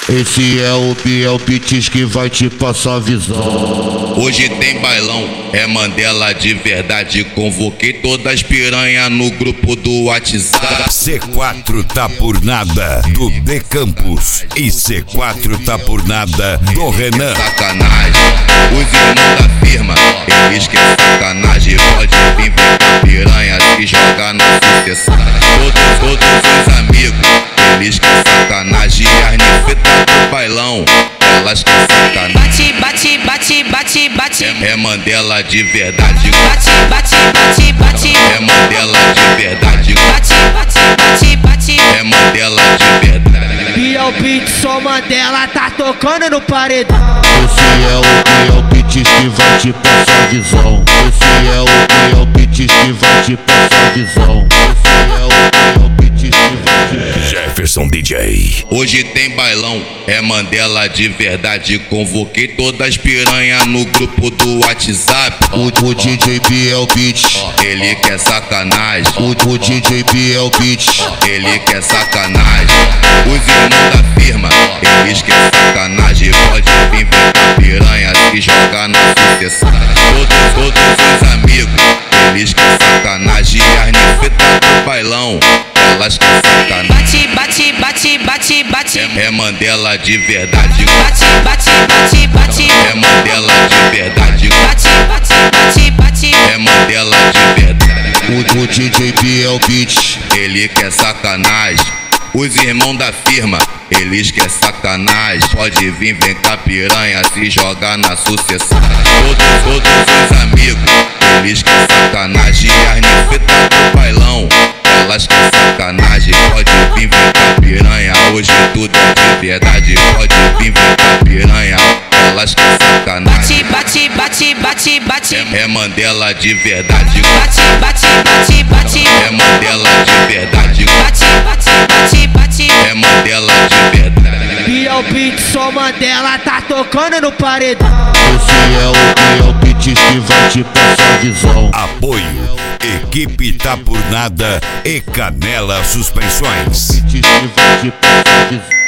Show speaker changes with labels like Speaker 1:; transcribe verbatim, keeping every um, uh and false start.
Speaker 1: Esse é o Biel Beats que vai te passar a visão.
Speaker 2: Hoje tem bailão, é Mandela de verdade. Convoquei todas as piranha no grupo do WhatsApp.
Speaker 3: C quatro tá por nada do D Campos e C quatro tá por nada do Renan.
Speaker 2: Sacanagem, os irmãos da firma, eles que é sacanagem. Pode vir ver piranha se jogar na sucessão. Todos, todos os amigos, eles que é sacanagem. As nifetas do bailão, elas que é sacanagem.
Speaker 4: Bate, bate, bate, bate, bate.
Speaker 2: É, é Mandela de verdade.
Speaker 4: Bate, bate, bate, bate.
Speaker 2: É Mandela de verdade.
Speaker 4: Bate, bate, bate, bate.
Speaker 2: É Mandela de verdade.
Speaker 5: Biel Beats, só Mandela tá tocando no paredão.
Speaker 1: Esse é o Biel Beats que vai te passar a visão. Esse é o Biel Beats que vai te passar a visão. Esse é o Biel Beats que vai te passar.
Speaker 3: Jefferson D J.
Speaker 2: Hoje tem bailão, é Mandela de verdade. Convoquei todas as piranha no grupo do WhatsApp.
Speaker 1: O, o D J Biel Beats,
Speaker 2: ele quer sacanagem.
Speaker 1: O, o D J Biel Beats,
Speaker 2: ele quer sacanagem. Os irmãos da firma, eles que é sacanagem. Pode vir ver piranha se jogar na sucessão. Todos, todos os amigos, eles que é sacanagem. As nifetas do bailão, elas que é sacanagem.
Speaker 4: Bate, bate, bate, bate.
Speaker 2: É, é Mandela de verdade.
Speaker 4: Bate, bate, bate, bate.
Speaker 2: É Mandela de verdade.
Speaker 4: Bate, bate, bate, bate.
Speaker 2: É Mandela de verdade.
Speaker 1: O, o D J Biel Beats,
Speaker 2: ele quer sacanagem. Os irmãos da firma, eles que é sacanagem. Pode vir, vem cá piranha se jogar na sucessão. Todos, todos os amigos, eles que é sacanagem. As nifetas do bailão, elas que é sacanagem. Pode vir, vem cá piranha, hoje tudo é de verdade. Pode vir, vem cá piranha, elas que é sacanagem.
Speaker 4: Bate, bate, bate, bate.
Speaker 2: É, é Mandela de verdade.
Speaker 4: Bate, bate, bate, bate.
Speaker 2: É Mandela de verdade.
Speaker 4: Bate, bate, bate, bate.
Speaker 2: É Mandela de verdade.
Speaker 5: Biel Beats, só Mandela tá tocando no paredão.
Speaker 1: esse é o Biel Beats que vai te passar a visão.
Speaker 3: Apoio, equipe tá por nada e Canela Suspensões.
Speaker 1: Beats que vai te passar a visão.